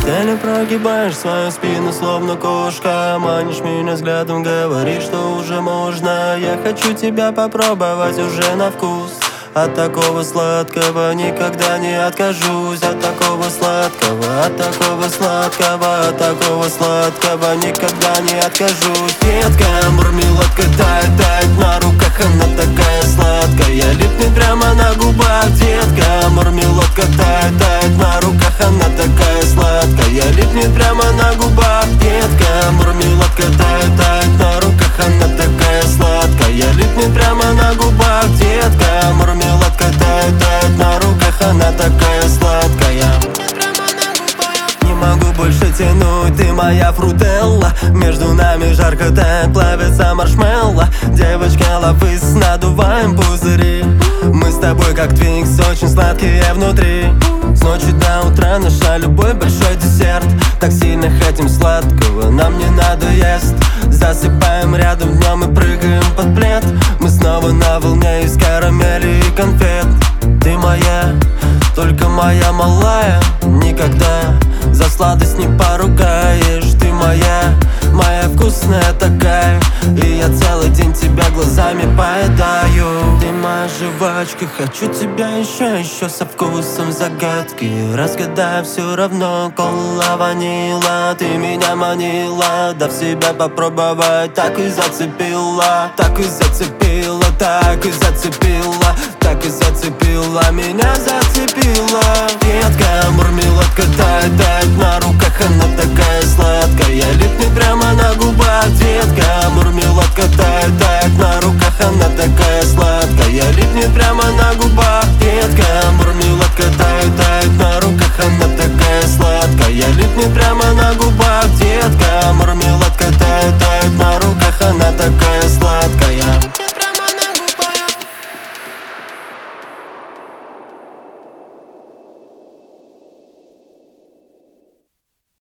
постели прогибаешь свою спину, словно кошка. Манишь меня взглядом, говоришь, что уже можно. Я хочу тебя попробовать уже на вкус. От такого сладкого никогда не откажусь. От такого сладкого, от такого сладкого, от такого сладкого никогда не откажусь. Детка, мармеладка тает, тает на руках, она такая сладкая, липнет прямо на губах. Детка, мармеладка тает, тает на руках, она такая сладкая, липнет прямо на губах. Детка, мармеладка тает, тает на руках, она такая сладкая, липнет прямо на губах. Детка, мармеладка тает, тает на руках, она такая сладкая. Не могу больше тянуть, ты моя фрутелла. Между нами жарко так плавится маршмелло. Девочка, лапыс, надуваем пузыри. Мы с тобой как твинкс, очень сладкие внутри. С ночи до утра наша любовь большой десерт. Так сильно хотим сладкого, нам не надоест. Засыпаем рядом днем и прыгаем под плед. Мы снова на волне из карамели и конфет. Ты моя, только моя малая. Никогда за сладость не поругаешь. Ты моя, моя вкусная такая. И я целый день тебя глазами поедаю. Ты моя жвачка, хочу тебя еще со вкусом загадки. Разгадаю все равно, кола, ванила. Ты меня манила, дав себя попробовать. Так и зацепила, так и зацепила, так и зацепила, так и зацепила, меня зацепила. Детка, мармеладка тает, тает на руках, она такая сладкая, липнет прямо на губах. Детка, мармеладка тает, тает на руках, она такая сладкая, липнет прямо на губах.